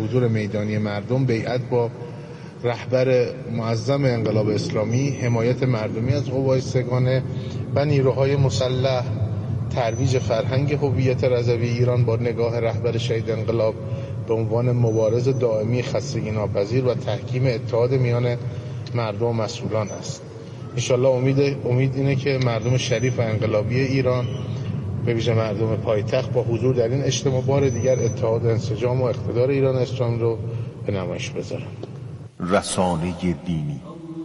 حضور میدانی مردم، بیعت با رهبر معظم انقلاب اسلامی، حمایت مردمی از قوای سگانه و نیروهای مسلح، ترویج فرهنگ هویت رضوی ایران با نگاه رهبر شهید انقلاب به عنوان مبارز دائمی خستگی ناپذیر و تحکیم اتحاد میان مردم و مسئولان است. انشالله امید اینه که مردم شریف و انقلابی ایران، به ویژه مردم پایتخت، با حضور در این اجتماع بار دیگر اتحاد و انسجام و اقتدار ایران اسلامی رو به نمایش بذارن. رسانه دینی.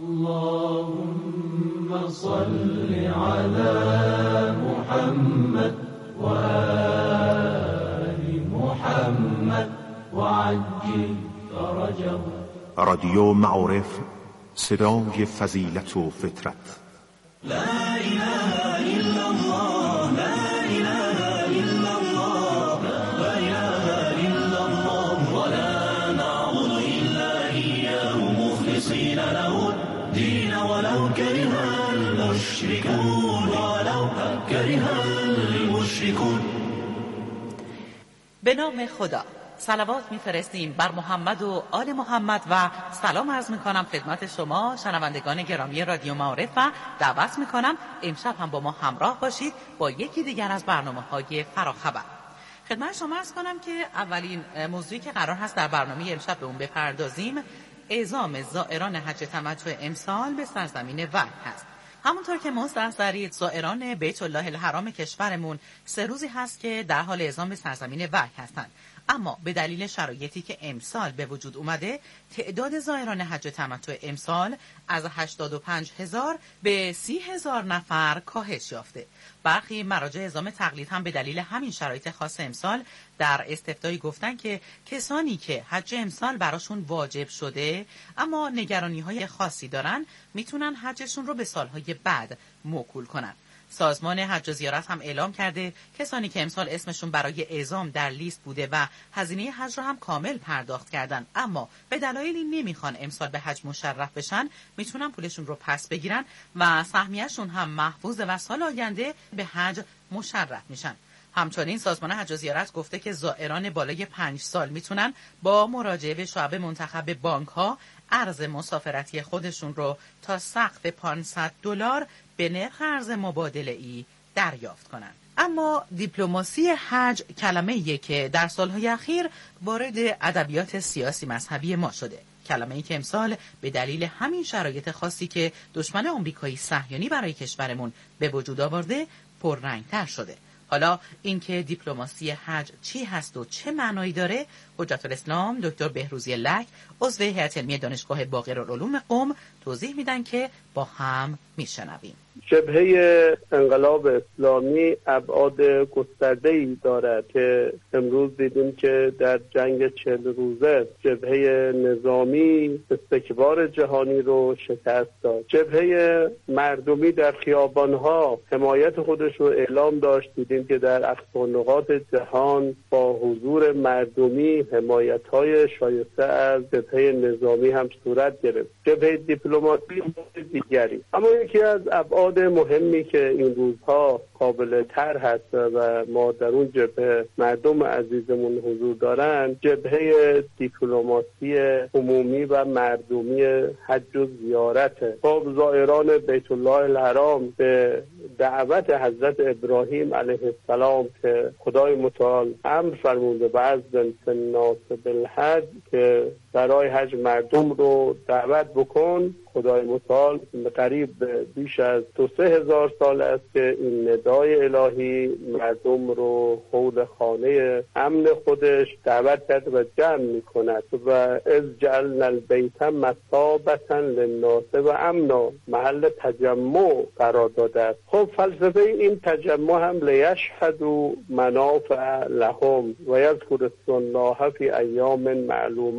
اللهم صل علی محمد و آل محمد و عجل فرجه. رادیو معارف، صدای فضیلت و فطرت. لا اله الا الله، لا اله الا الله، لا اله الا الله، ولا نعبد الا اياه مخلصين له الدين ولو كره المشركون، ولو كره المشركون. به نام خدا صلوات میفرستیم بر محمد و آل محمد و سلام عرض میکنم خدمت شما شنوندگان گرامی رادیو معارف و دعوت میکنم امشب هم با ما همراه باشید با یکی دیگر از برنامه‌های فراخبر. خدمت شما عرض کنم که اولین موضوعی که قرار هست در برنامه امشب به اون بپردازیم اعزام زائران حج تمتع امسال به سرزمین وحی هست. همونطور که مستحضر دارید زائران بیت الله الحرام کشورمون 3 روزی هست که در حال اعزام به سرزمین وحی هستند. اما به دلیل شرایطی که امسال به وجود اومده تعداد زائران حج تمتع امسال از 85,000 به 30,000 نفر کاهش یافته. برخی مراجع اعزام تقلید هم به دلیل همین شرایط خاص امسال در استفتایی گفتن که کسانی که حج امسال براشون واجب شده اما نگرانی‌های خاصی دارن میتونن حجشون رو به سالهای بعد موکول کنن. سازمان حج و زیارت هم اعلام کرده کسانی که امسال اسمشون برای اعزام در لیست بوده و هزینه حج رو هم کامل پرداخت کردن اما به دلایلی نمیخوان امسال به حج مشرف بشن میتونن پولشون رو پس بگیرن و سهمیه‌شون هم محفوظه و سال آینده به حج مشرف میشن. همچنین سازمان حج و زیارت گفته که زائران بالای 5 سال میتونن با مراجعه به شعب منتخب بانک‌ها ارز مسافرتی خودشون رو تا سقف $500 به نرخ ارز مبادله‌ای دریافت کنند. اما دیپلماسی حج کلمه‌ایه که در سالهای اخیر وارد ادبیات سیاسی مذهبی ما شده. کلمه‌ای که امسال به دلیل همین شرایط خاصی که دشمن آمریکایی صهیونی برای کشورمون به وجود آورده پررنگ‌تر شده. حالا اینکه دیپلماسی حج چی هست و چه معنایی داره حجت الاسلام دکتر بهروزی لک عضو هیئت علمی دانشگاه باقرالعلوم قم توضیح میدن که با هم میشنویم. جبهه انقلاب اسلامی ابعاد گسترده‌ای دارد که امروز دیدیم که در جنگ 40 روزه جبهه نظامی استکبار جهانی رو شکست داد. جبهه مردمی در خیابان‌ها حمایت خودش رو اعلام داشت. دیدیم که در اقصا نقاط جهان با حضور مردمی حمایت‌های شایسته از جبهه نظامی هم صورت گرفت. جبهه دیپلماسی دیگری اما یکی از ابعاد مهمی که این روزها قابل طرح هست و ما در اون جبهه مردم عزیزمون حضور دارن جبهه دیپلماسی عمومی و مردمی حج و زیارت. خب زائران بیت الله الحرام به دعوت حضرت ابراهیم علیه السلام که خدای متعال امر فرموده بعض الناس بالحج که برای حج مردم رو دعوت بکن، خدای متعال قریب بیش از 2-3 هزار سال است که این ندای الهی مردم رو حول خانه امن خودش دعوت کرده و جمع می کند و از جعلنا البیت مثابة للناس و امنا محل تجمع قرار داده است. خب فلسفه این تجمع هم لیشهدوا منافع لهم و یذکروا الله فی ایام معلومات،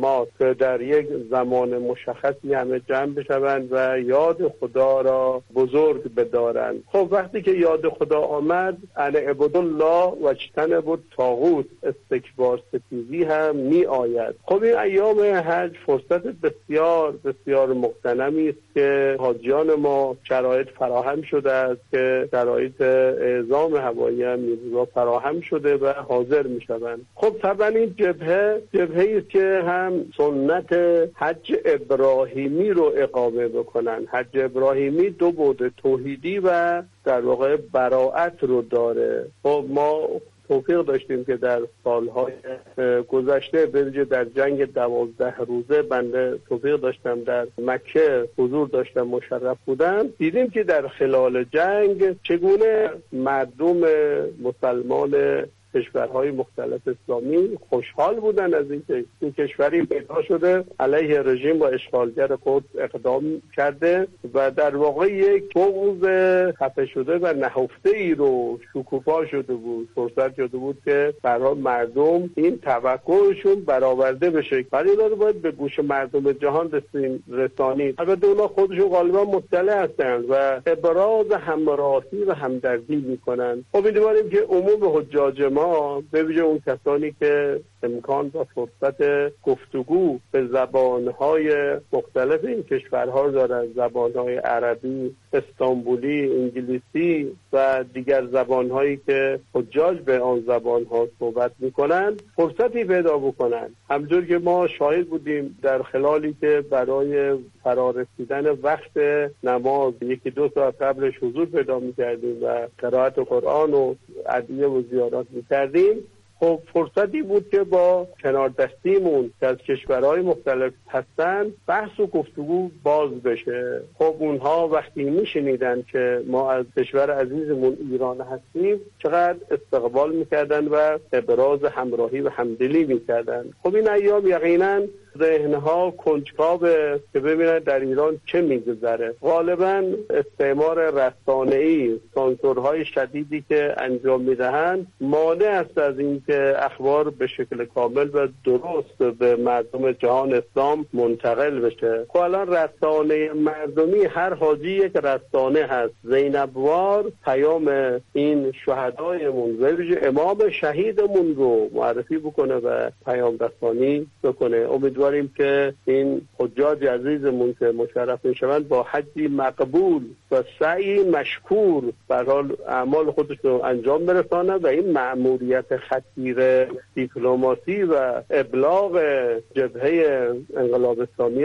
در یک زمان مشخصی همه جمع بشوند و یاد خدا را بزرگ بدارند. خب وقتی که یاد خدا آمد، ان اعبدوا الله و اجتنبوا الطاغوت، استکبار ستیزی هم می آید. خب این ایام حج فرصت بسیار بسیار مغتنمی است که حاجیان ما شرایط فراهم شده است که شرایط اعزام هوایی هم فراهم شده و حاضر می شوند. خب طبعا این جبهه‌ای است که هم سنت حج ابراهیمی رو اقامه بکنن. حج ابراهیمی دو بعد توحیدی و در واقع براءت رو داره. خب ما توفیق داشتیم که در سالهای گذشته به ویژه در جنگ 12 روزه بنده توفیق داشتم در مکه حضور داشتم، مشرف بودم. دیدیم که در خلال جنگ چگونه مردم مسلمان کشورهای مختلف اسلامی خوشحال بودن از اینکه این کشوری پیدا شده علیه رژیم و اشغالگر قدس اقدام کرده و در واقع یک بغض خفه شده و نهفته ای رو شکوفا شده بود، فرصت شده بود که برای مردم این توقعشون برآورده بشه. ولی اینا رو باید به گوش مردم جهان رسانید. البته اونا خودشون غالبا مطلع هستند و ابراز همراهی و همدردی میکنن. خب امیدواریم که عموم حجاج ما به ویژه اون کسانی که امکان و فرصت گفتگو به زبانهای مختلف این کشورها دارند، زبانهای عربی، استانبولی، انگلیسی و دیگر زبانهایی که حجاج به آن زبانها صحبت میکنند، فرصتی پیدا بکنند. همونجور که ما شاهد بودیم در خلالی که برای فرارسیدن وقت نماز 1-2 ساعت قبلش حضور پیدا میکردیم و قرائت قرآن و ادعیه و زیارات میکردیم، خب فرصتی بود که با کنار دستیمون که از کشورهای مختلف هستن بحث و گفتگو باز بشه. خب اونها وقتی میشنیدن که ما از کشور عزیزمون ایران هستیم چقدر استقبال میکردن و ابراز همراهی و همدلی میکردن. خب این ایام یقینا ذهنها کنجکاوه که ببینن در ایران چه میگذره. غالبا استعمار رسانه‌ای، سانسورهای شدیدی که انجام میدهند مانع است از اینکه اخبار به شکل کامل و درست به مردم جهان اسلام منتقل بشه. خب الان رسانه مردمی هر حاجی یک رسانه هست. زینبوار پیام این شهدایمون و ویژه امام شهیدمون رو معرفی بکنه و پیام رسانی بکنه. امیدواریم که این حجاج عزیزمون که مشرف میشوند با حجی مقبول و سعی مشکور به حال اعمال خودش رو انجام برسانند و این مأموریت خطیر دیپلماسی و ابلاغ جبهه انقلاب اسلامی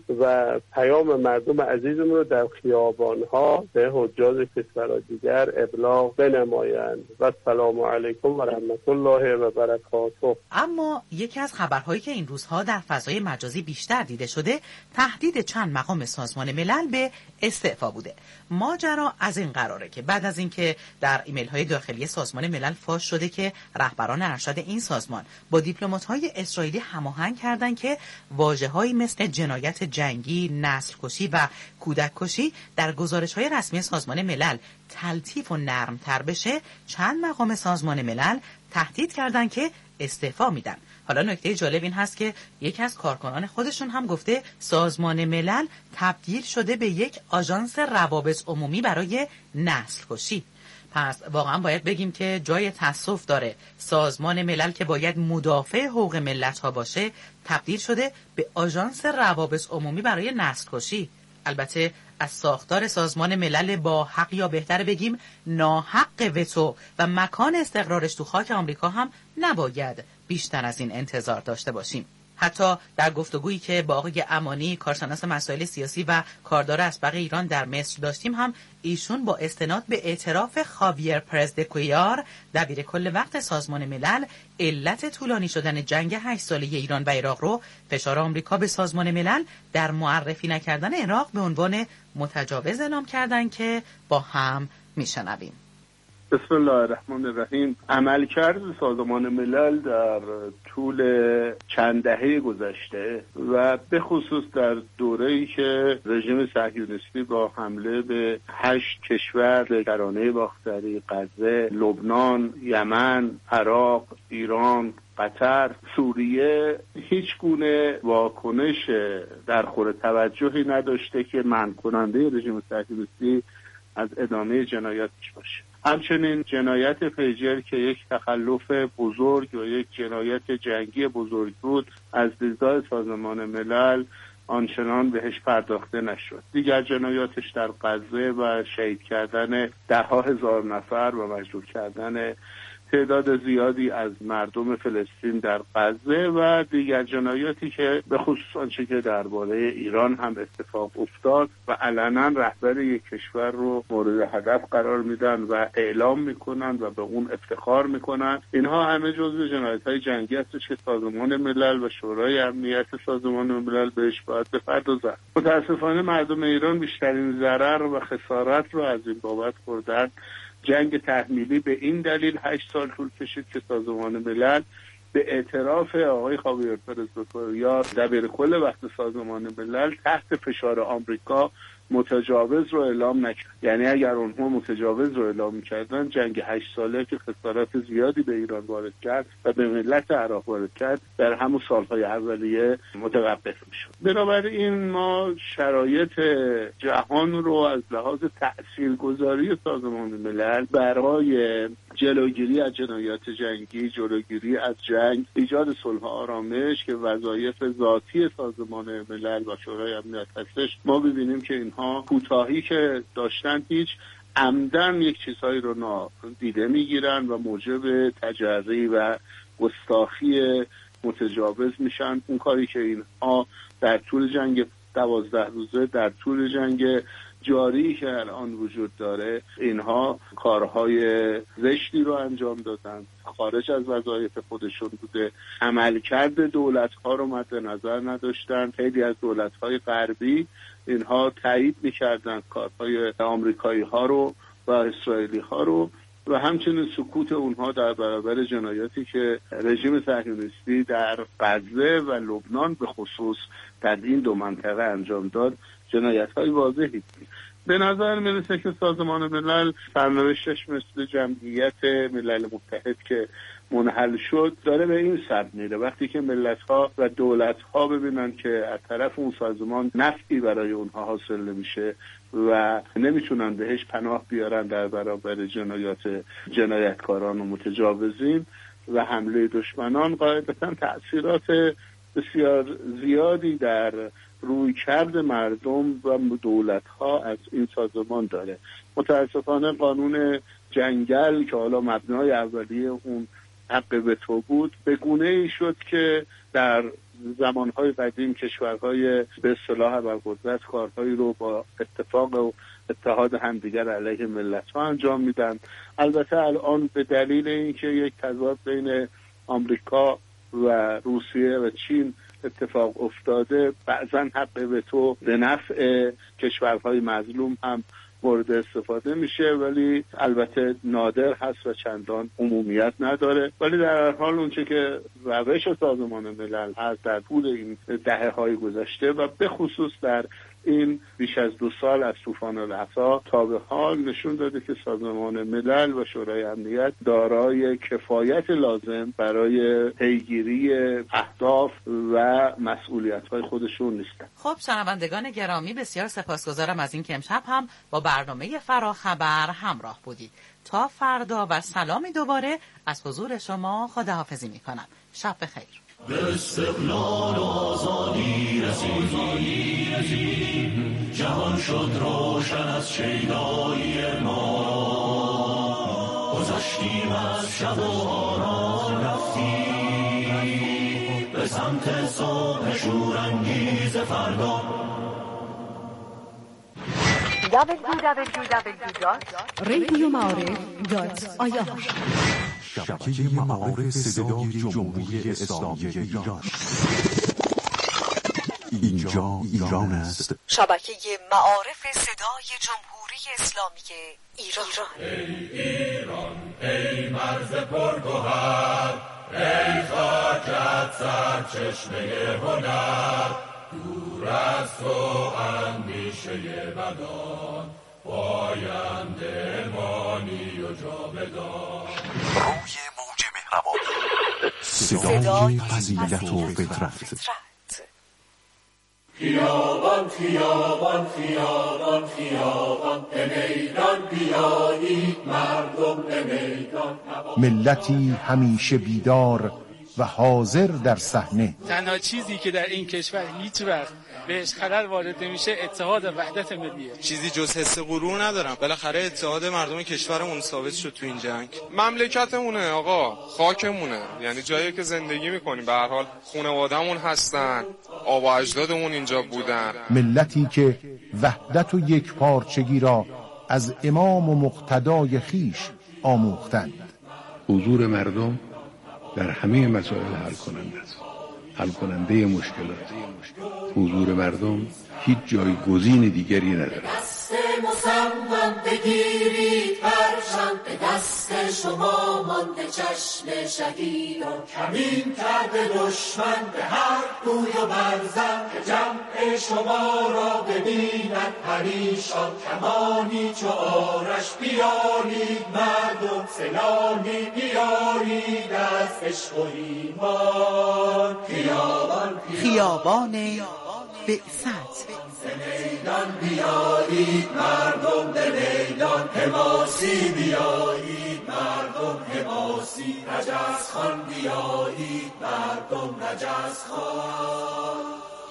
و پیام مردم عزیزمون رو در خیابانها به حجاج کشورهای دیگر ابلاغ بنمایند. و السلام علیکم و رحمت الله و برکاته. اما یکی از خبرهایی که این روزها در فضای مجازی بیشتر دیده شده تهدید چند مقام سازمان ملل به استعفا بوده. ماجرا از این قراره که بعد از اینکه در ایمیل‌های داخلی سازمان ملل فاش شده که رهبران ارشد این سازمان با دیپلمات‌های اسرائیلی هماهنگ کردند که واژه‌هایی مثل جنایت جنگی، نسل‌کشی و کودک‌کشی در گزارش‌های رسمی سازمان ملل تلطیف و نرم‌تر بشه، چند مقام سازمان ملل تهدید کردند که استعفا میدن. حالا نکته جالب این هست که یکی از کارکنان خودشون هم گفته سازمان ملل تبدیل شده به یک آژانس روابط عمومی برای نسل کشی. پس واقعا باید بگیم که جای تأسف داره سازمان ملل که باید مدافع حقوق ملت ها باشه تبدیل شده به آژانس روابط عمومی برای نسل کشی. البته از ساختار سازمان ملل با حق یا بهتر بگیم ناحق وتو و مکان استقرارش تو خاک آمریکا هم نباید بیشتر از این انتظار داشته باشیم. حتی در گفتگویی که با آقای امانی کارشناس مسائل سیاسی و کاردار اسبق ایران در مصر داشتیم هم ایشون با استناد به اعتراف خاویر پرز د کویار دبیر کل وقت سازمان ملل علت طولانی شدن جنگ 8 ساله ایران و عراق رو فشار آمریکا به سازمان ملل در معرفی نکردن عراق به عنوان متجاوز اعلام کردن که با هم میشنویم. بسم الله الرحمن الرحیم. عملکرد سازمان ملل در طول چند دهه گذشته و به خصوص در دوره‌ای که رژیم صهیونیستی با حمله به 8 کشور کرانه باختری، غزه، لبنان، یمن، عراق، ایران، قطر، سوریه هیچ گونه واکنش در خور توجهی نداشته که منع کننده رژیم صهیونیستی از ادامه جنایاتش باشه. همچنین جنایت پیجر که یک تخلف بزرگ و یک جنایت جنگی بزرگ بود، از دیدگاه سازمان ملل آنچنان بهش پرداخته نشد. دیگر جنایاتش در غزه و شهید کردن ده‌ها هزار نفر و مجروح کردن تعداد زیادی از مردم فلسطین در غزه و دیگر جنایاتی که به خصوص آنچه که درباره ایران هم اتفاق افتاد و علنا رهبر یک کشور رو مورد هدف قرار میدن و اعلام میکنن و به اون افتخار میکنن، اینها همه جزو جنایت‌های جنگی هستش که سازمان ملل و شورای امنیت سازمان ملل بهش باید بپردازن. متاسفانه مردم ایران بیشترین ضرر و خسارت رو از این بابت خوردن. جنگ تحمیلی به این دلیل 8 سال طول کشید که سازمان ملل به اعتراف آقای خاویر پرز دوتوریا دبیرکل وقت سازمان ملل تحت فشار آمریکا متجاوز رو اعلام نکرد. یعنی اگر اونها متجاوز رو اعلام می‌کردن، جنگ 8 ساله که خسارات زیادی به ایران وارد کرد و به ملت عراق وارد کرد، در همون سالهای اولیه متوقف می‌شد. بنابراین ما شرایط جهان رو از لحاظ تاثیرگذاری سازمان ملل برای جلوگیری از جنایات جنگی، جلوگیری از جنگ، ایجاد صلح و آرامش که وظایف ذاتی سازمان ملل و شورای امنیت هستش، ما ببینیم که اینها کوتاهی که داشتن هیچ عمدن یک چیزهایی رو نادیده میگیرن و موجب تجری و گستاخی متجاوز میشن. اون کاری که اینها در طول جنگ 12 روزه، در طول جنگ جاری که الان وجود داره، اینها کارهای زشتی رو انجام دادن، خارج از وظایف خودشون بوده، عملکرد دولت‌ها رو مد نظر نداشتن. خیلی از دولت‌های غربی اینها تایید می‌کردن کارهای آمریکایی‌ها رو و اسرائیلی‌ها رو و همچنین سکوت اونها در برابر جنایاتی که رژیم صهیونیستی در غزه و لبنان به خصوص در این دو منطقه انجام داد جنایت‌های واضحی بود. به نظر میرسه که سازمان ملل سرنوشتش مثل جمعیت ملل متحد که منحل شد داره به این سمت میره. وقتی که ملت‌ها و دولت‌ها ببینن که از طرف اون سازمان نفعی برای اونها حاصل نمیشه و نمیتونن بهش پناه بیارن در برابر جنایتکاران و متجاوزین و حمله دشمنان، قاعدتاً تأثیرات بسیار زیادی در رویکرد مردم و دولت‌ها از این سازمان داره. متاسفانه قانون جنگل که حالا مبنای اولیه اون حق وتو بود، به گونه‌ای شد که در زمانهای قدیم کشورهای به اصطلاح ابرقدرت کارهایی رو با اتفاق و اتحاد همدیگر علیه ملت‌ها انجام میدن. البته الان به دلیل اینکه یک تضاد بین آمریکا و روسیه و چین اتفاق افتاده، بعضا حق وتو به نفع کشورهای مظلوم هم مورد استفاده میشه، ولی البته نادر هست و چندان عمومیت نداره. ولی در هر حال اونچه که روش سازمان ملل هست در طول این دهه‌های گذشته و به خصوص در این بیش از 2 سال از طوفان الاقصی تا به حال نشون داده که سازمان ملل و شورای امنیت دارای کفایت لازم برای پیگیری اهداف و مسئولیت‌های خودشون نیستند. خب شنوندگان گرامی، بسیار سپاسگزارم از این که امشب هم با برنامه فراخبر همراه بودید. تا فردا و سلامی دوباره از حضور شما خداحافظی می‌کنم. شب بخیر. به استقلال و آزادی رسیدیم، جهان شد روشن از شیدایی ما، گذشتیم از شب و آرام رفتیم به سمت صبح شورانگیز فردا. www.radiomعارف.ir شبکه معارف صدای جمهوری اسلامی ایران. اینجا ایران است. شبکه معارف صدای جمهوری اسلامی ایران. ای ایران، ای مرز پرگوهر، ای خاکت سرچشمه هنر، دور از تو اندیشه بدان، پاینده مانی و جاودان. روی موج مهربانی صدای فضیلت و فطرت. خیابان خیابان خیابان خیابان به میدان بیایید مردم به میدان. ملتی همیشه بیدار و حاضر در صحنه. تنها چیزی که در این کشور هیچ وقت بهش خلل وارد نمیشه اتحاد و وحدت ملیه. چیزی جز حس غرور ندارم. بالاخره اتحاد مردم کشورمون ثابت شد تو این جنگ. مملکتمونه آقا، خاکمونه، یعنی جایی که زندگی میکنیم. به هر حال خانواده‌مون هستن، آبا و اجدادمون اینجا بودن. ملتی که وحدت و یکپارچگی را از امام و مقتدای خیش آموختند. حضور مردم در همه مسائل حل کننده مشکلات. حضور مردم هیچ جایگزین دیگری نداره. دست مصمم بگیرید پرچم، به دست شما مانده چشم شهیدان. کمین کرده دشمن به هر کوی و برزن، که جمع شما را ببیند پریشان. کمانی چو آرش بیارید مردم، سلاحی بیارید از عشق و ایمان. خیابان بعثت. میدان بیایید مردم به میدان، حماسی بیایید مردم حماسی. رجز خان بیایید مردم رجز خان.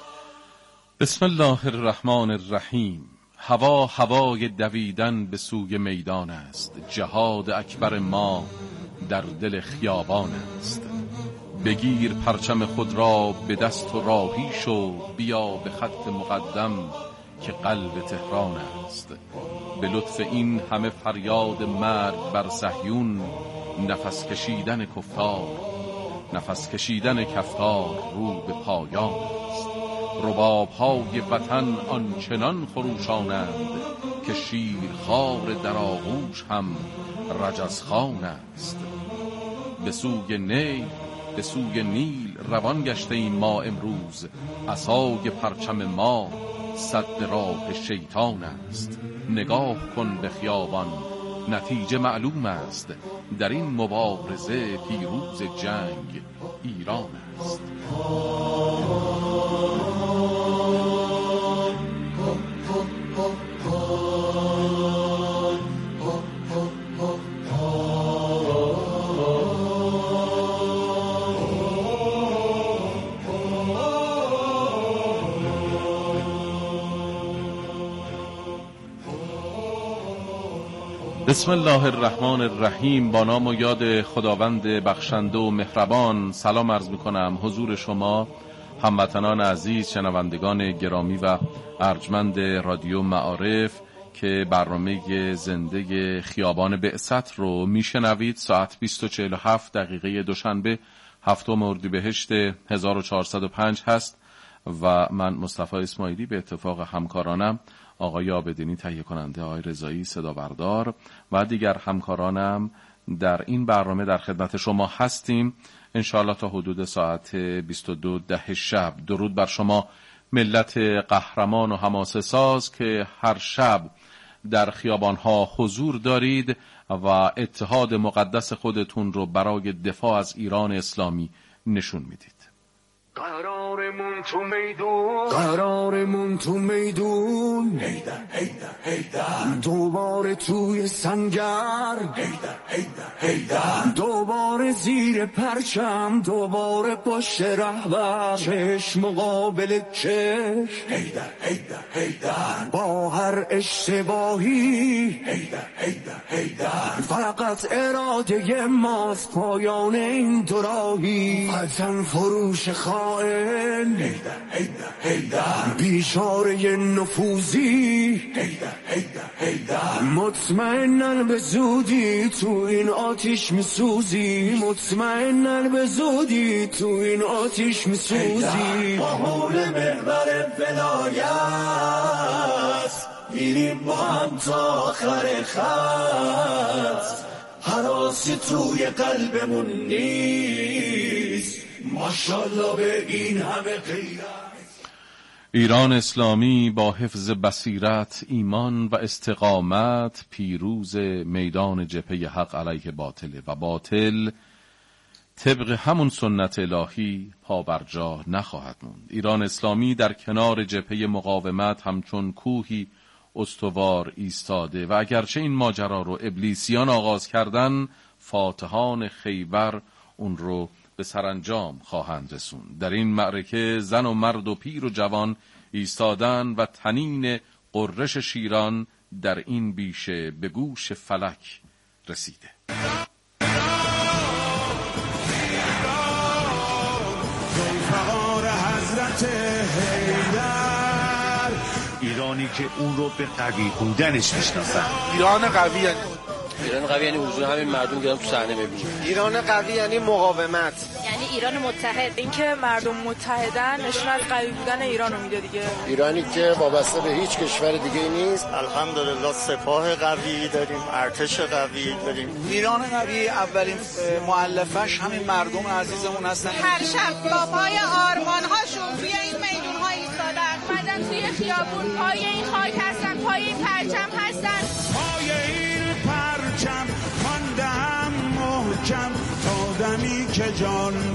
بسم الله الرحمن الرحیم. هوای دویدن به سوی میدان است. جهاد اکبر ما در دل خیابان است. بگیر پرچم خود را به دست و راهی شو، بیا به خط مقدم که قلب تهران است. به لطف این همه فریاد مرگ بر صهیون، نفس کشیدن کفار، نفس کشیدن کفتار رو به پایان است. رباب‌های وطن آنچنان خروشانند، که شیرخوار در آغوش هم رجزخوان است. به سوی نیل روان گشته ایم ما امروز، عصای پرچم ما سد راه شیطان است. نگاه کن به خیابان، نتیجه معلوم است. در این مبارزه پیروز جنگ ایران است. بسم الله الرحمن الرحیم. با نام و یاد خداوند بخشنده و مهربان. سلام عرض میکنم حضور شما هموطنان عزیز، شنوندگان گرامی و ارجمند رادیو معارف که برنامه زنده خیابان بعثت رو میشنوید. ساعت 20:47 دقیقه دوشنبه 7 اردیبهشت 1405 هست و من مصطفی اسماعیلی به اتفاق همکارانم آقای عابدینی تهیه کننده، آقای رضایی صدا بردار و دیگر همکارانم در این برنامه در خدمت شما هستیم انشاءالله تا حدود ساعت 22:10 شب. درود بر شما ملت قهرمان و حماسه ساز که هر شب در خیابانها حضور دارید و اتحاد مقدس خودتون رو برای دفاع از ایران اسلامی نشون میدید. قرارمون تو میدون هیدر هیدر هیدر. دوباره توی سنگر هیدر هیدر هیدر. دوباره زیر پرچم، دوباره پشت رهبر، چشم مقابل چشم هیدر هیدر هیدر. با هر اشتباهی هیدر هیدر هیدر. فقط اراده ماست پایان این دوراهی. وطن فروش خائن هیدر هیدر هیدر. بیچاره نفوذی هیدر هیدر هیدر. مطمئنن به زودی تو این آتیش میسوزی. مطمئنن به زودی تو این آتیش میسوزی. با حول محور ولایت میریم با هم تا آخر خط. هراسی توی قلبمون نیست، ماشاءالله به این همه غیرت. ایران اسلامی با حفظ بصیرت، ایمان و استقامت پیروز میدان جبهه حق علیه باطله و باطل طبق همون سنت الهی پا بر جا نخواهد موند. ایران اسلامی در کنار جبهه مقاومت همچون کوهی استوار ایستاده و اگرچه این ماجرا رو ابلیسیان آغاز کردن، فاتحان خیبر اون رو به سرانجام خواهند رسوند. در این معرکه زن و مرد و پیر و جوان ایستادن و طنین قررش شیران در این بیشه به گوش فلک رسیده. ایرانی که اون رو به قوی بودنش میشناسن. ایران قوی یعنی حضور همین مردم که تو صحنه میبینیم. ایران قوی یعنی مقاومت، یعنی ایران متحد. اینکه مردم متحدن نشون از قوی بودن ایران رو میده دیگه. ایرانی که وابسته به هیچ کشور دیگه نیست. الحمدلله سپاه قوی داریم، ارتش قوی داریم. ایران قوی اولین مؤلفش همین مردم عزیزمون هستن. هر شب با پای آرمان‌هاشون توی این میدون‌ها ایستادن، بعدن توی خیابون پای این خاک هستن، پای این پرچم هستن. پای این پرچم ماندم محکم تا دمی که جان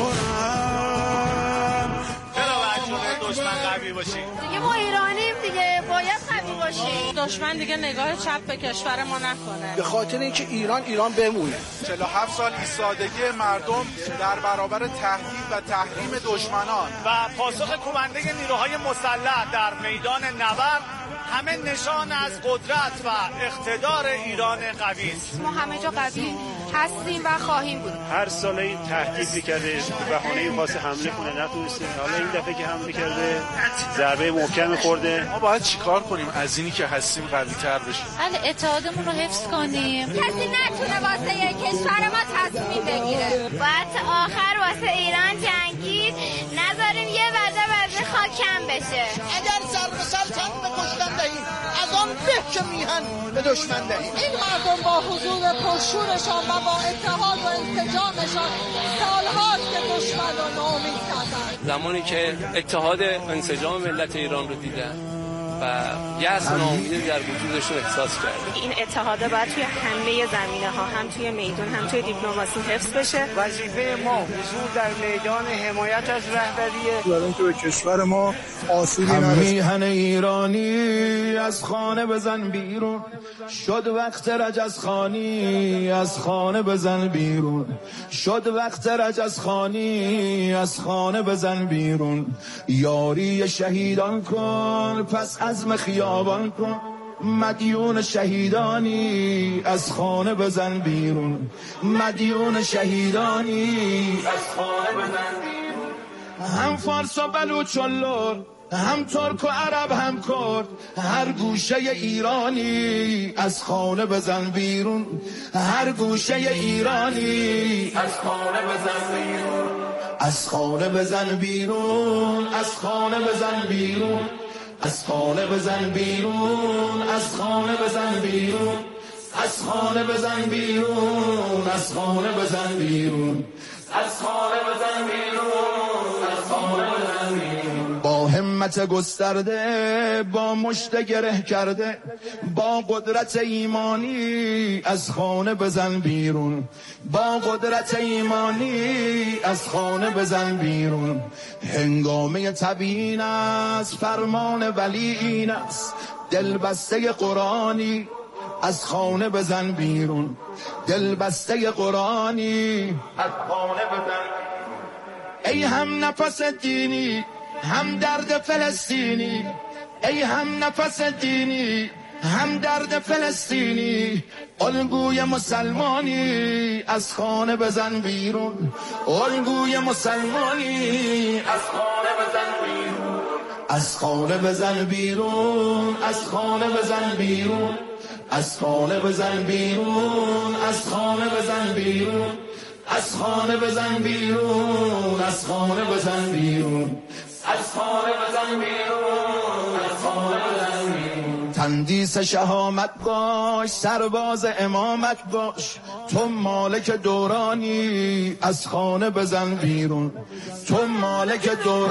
دارم. چرا باید دشمن قوی باشیم؟ دیگه ما ایرانیم دیگه، باید قوی باشیم. دشمن دیگه نگاه چپ به کشور ما نکنه. به خاطر اینکه ایران بمونه. 47 سال ایستادگی مردم در برابر تهدید و تحریم دشمنان و پاسخ کمانده نیروهای مسلح در میدان نبرد همه نشان از قدرت و اقتدار ایران قوی است. ما همه جا قوی هستیم و خواهیم بود. هر سال این تهدید کرده، بهانه واسه حمله کنه نتونسته. حالا این دفعه که حمله کرده ضربه محکم خورده. ما باید چیکار کنیم از اینی که هستیم قوی تر بشیم؟ اتحادمون رو حفظ کنیم. کسی نتونه واسه کشور ما تصمیم بگیره. باید تا آخر واسه ایران جنگید، نذاریم یه وعده خاک کم بشه. اگر ضرب سر چند به کشتن دهیم، از آن به که میهن به دشمن دهیم. این مردم با حضور پرشورشان و با اتحاد و انسجامشان سالهاست که دشمن را ناامید کردند. زمانی که اتحاد انسجام ملت ایران رو دیدن و یأس و ناامیدی در وجودشون احساس کردن. این اتحاده باید توی همه زمینه‌ها، هم توی میدان هم توی دیپلماسی حفظ بشه. وظیفه ما حضور در میدان حمایت از رهبریه، برای اینکه به کشور ما آسیبی نرسه. میهن ایرانی از خانه بزن بیرون، شد وقت رجزخانی از خانه بزن بیرون، شد وقت رجزخانی از خانه بزن بیرون. یاری شهیدان کن پس عزم خیابان کن، مدیون شهیدانی از خانه بزن بیرون، مدیون شهیدانی از خانه بزن بیرون. هم فارس و بلوچ و لر، هم ترک و عرب هم کرد، هر گوشه ایرانی از خانه بزن بیرون، هر گوشه ایرانی از خانه بزن بیرون، از خانه بزن بیرون، از خانه بزن بیرون، از خانه بزن بیرون، از خانه بزن بیرون، از خانه بزن بیرون، از خانه بزن بیرون، از خانه بزن بیرون، از خانه بزن بیرون. با همت گسترده، با مشت گره کرده، با قدرت ایمانی از خانه بزن بیرون، با قدرت ایمانی از خانه بزن بیرون. هنگامه تبیین است، فرمان ولی این است، دلبسته قرآنی از خانه بزن بیرون، دلبسته قرآنی از خانه بزن بیرون. ای هم نفس دینی، هم درد فلسطینی، ای هم نفس دینی، هم درد فلسطینی. الگوی مسلمانی از خانه بزن بیرون، الگوی مسلمانی از خانه بزن بیرون، از خانه بزن بیرون، از خانه بزن بیرون، از خانه بزن بیرون، از خانه بزن بیرون، از خانه بزن بیرون، از خانه بزن بیرون، از خانه بزن بیرون، از خانه بزن بیرون. تندیس شهامت باش، سرباز امامت باش، تو مالک دورانی از خانه بزن بیرون، تو مالک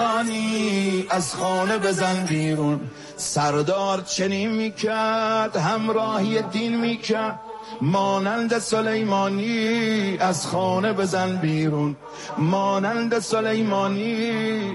دورانی از خانه بزن بیرون. سردار چنین میکرد، همراهی دین میکرد، مانند سلیمانی از خانه بزن بیرون، مانند سلیمانی.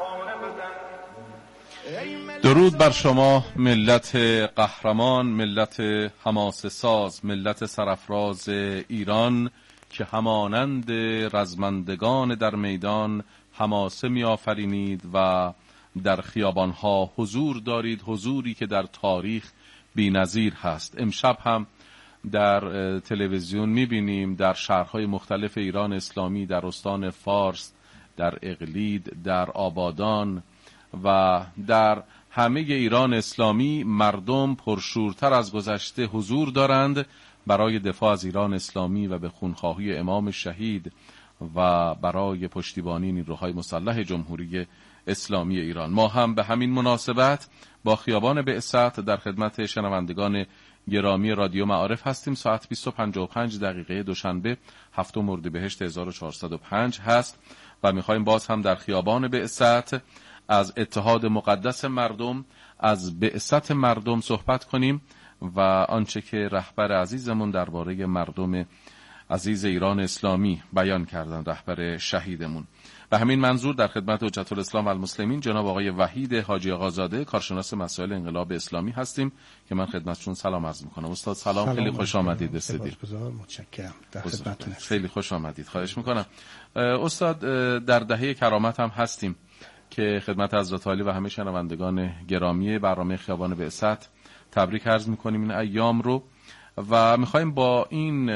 درود بر شما ملت قهرمان، ملت حماسه ساز، ملت سرافراز ایران که همانند رزمندگان در میدان حماسه می آفرینید و در خیابانها حضور دارید، حضوری که در تاریخ بی‌نظیر هست. امشب هم در تلویزیون می بینیم در شهرهای مختلف ایران اسلامی، در استان فارس، در اقلید، در آبادان و در همه ایران اسلامی مردم پرشورتر از گذشته حضور دارند برای دفاع از ایران اسلامی و به خونخواهی امام شهید و برای پشتیبانی نیروهای مسلح جمهوری اسلامی ایران. ما هم به همین مناسبت با خیابان بعثت در خدمت شنوندگان گرامی رادیو معارف هستیم. ساعت 20:55 دوشنبه 7 اردیبهشت 1405 هست و میخوایم باز هم در خیابان بعثت از اتحاد مقدس مردم، از بعثت مردم صحبت کنیم و آنچه که رهبر عزیزمون درباره مردم عزیز ایران اسلامی بیان کردن، رهبر شهیدمون. به همین منظور در خدمت حجت الاسلام و المسلمین جناب آقای وحید حاجی آقازاده، کارشناس مسائل انقلاب اسلامی هستیم که من خدمتشون سلام عرض میکنم. استاد سلام، خیلی خوش آمدید. متشکرم، در خدمتتون. خیلی خوش آمدید، خواهش میکنم. استاد در دهه کرامت هم هستیم که خدمت حضرت عالی و همه شنوندگان گرامی برنامه خیابان بعثت تبریک عرض میکنیم این ایام رو و میخوایم با این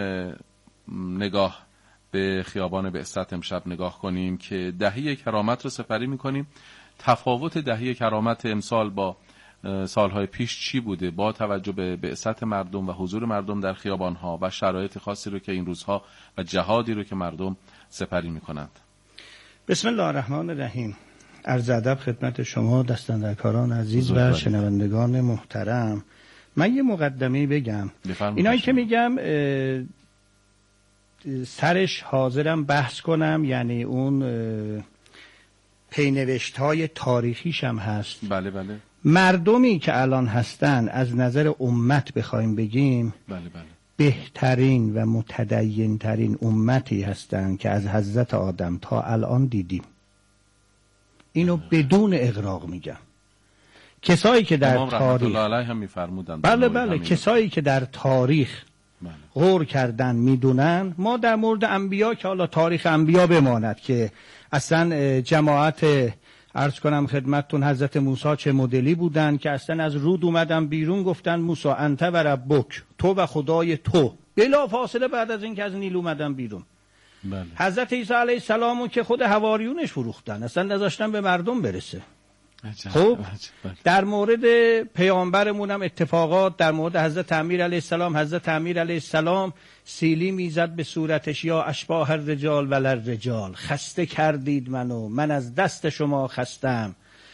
نگاه به خیابان بعثت امشب نگاه کنیم که دهه کرامت رو سپری میکنیم. تفاوت دهه کرامت امسال با سالهای پیش چی بوده با توجه به بعثت مردم و حضور مردم در خیابانها و شرایط خاصی رو که این روزها و جهادی رو که مردم سپری میکنند؟ بسم الله الرحمن الرحیم. عرض ادب خدمت شما دستاندرکاران عزیز و شنوندگان محترم. من یه مقدمه بگم. اینایی که میگم سرش حاضرم بحث کنم، یعنی اون پینوشت‌های تاریخیش هم هست. بله بله. مردمی که الان هستن از نظر امت بخوایم بگیم، بله بله، بهترین و متدین ترین امتی هستن که از حضرت آدم تا الان دیدیم. اینو بدون اغراق میگم. کسایی که در تاریخ هم میفرمودن، بله بله، کسایی که در تاریخ غور کردن میدونن. ما در مورد انبیا که حالا تاریخ انبیا بماند که اصلا جماعت عرض کنم خدمتتون حضرت موسی چه مدلی بودن که اصلا از رود اومدن بیرون گفتن موسی انت و ربک، تو و خدای تو، بلا فاصله بعد از این که از نیل اومدن بیرون. بله. حضرت عیسی علیه السلام که خود حواریونش فروختن، اصلا نذاشتن به مردم برسه. خب در مورد پیامبرمون هم اتفاقات، در مورد حضرت امیر علیه السلام، حضرت امیر علیه السلام سیلی میزد به صورتش یا اشباح الرجال ولر رجال، خسته کردید منو، من از دست شما خستم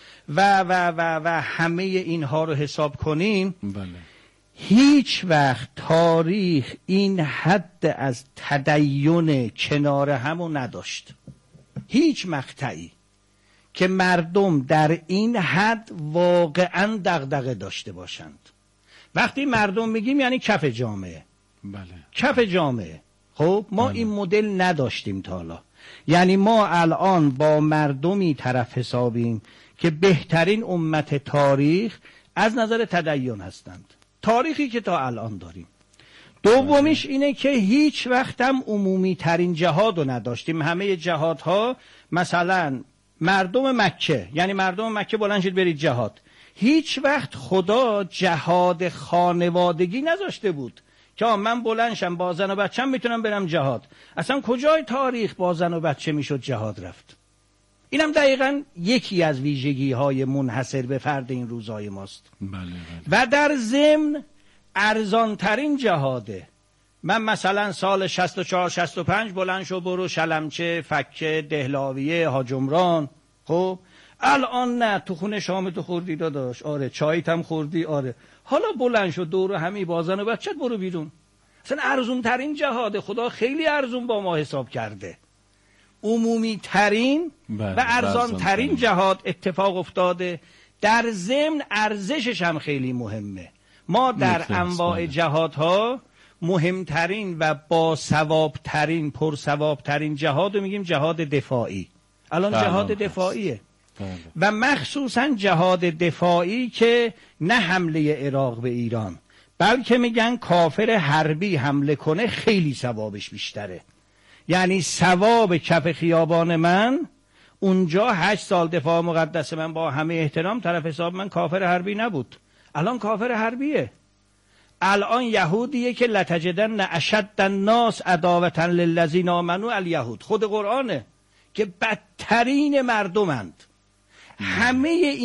و همه اینها رو حساب کنیم. بله. هیچ وقت تاریخ این حد از تدین کنار همو نداشت، هیچ مقطعی که مردم در این حد واقعا دغدغه داشته باشند. وقتی مردم میگیم یعنی کف جامعه. بله. کف جامعه. خب ما این مدل نداشتیم تا حالا. یعنی ما الان با مردمی طرف حسابیم که بهترین امت تاریخ از نظر تدین هستند، تاریخی که تا الان داریم. دومیش اینه که هیچ وقت هم عمومی ترین جهاد رو نداشتیم. همه جهادها مثلا مردم مکه، یعنی مردم مکه بلند شید برید جهاد، هیچ وقت خدا جهاد خانوادگی نذاشته بود که من بلند شم با زن و بچه‌م میتونم برم جهاد. اصلا کجای تاریخ با زن و بچه میشد جهاد رفت؟ اینم دقیقاً یکی از ویژگی‌های منحصر به فرد این روزهای ماست. بله. و در ضمن ارزانترین جهاده. من مثلا سال 64-65 بلند شو برو شلمچه، فکه، دهلاویه، حاجمران. خب الان نه، تو خونه شامتو خوردی داداش، آره، چایت هم خوردی، آره، حالا بلند شو دور همی بازن و بچت برو بیرون. اصلا ارزون ترین جهاده. خدا خیلی ارزون با ما حساب کرده. عمومی ترین و ارزان ترین جهاد اتفاق افتاده. در ضمن ارزشش هم خیلی مهمه. ما در انواع جهادها مهمترین و با ثوابترین پرثوابترین جهاد رو میگیم جهاد دفاعی. الان جهاد دفاعیه و مخصوصا جهاد دفاعی که نه حمله عراق به ایران، بلکه میگن کافر حربی حمله کنه خیلی ثوابش بیشتره. یعنی ثواب کف خیابان من اونجا 8 سال دفاع مقدس من با همه احترام طرف حساب من کافر حربی نبود، الان کافر حربیه. الان یهودیه که لتجدن اشد الناس عداوة للذین آمنوا الیهود، خود قرآنه که بدترین مردمند. همه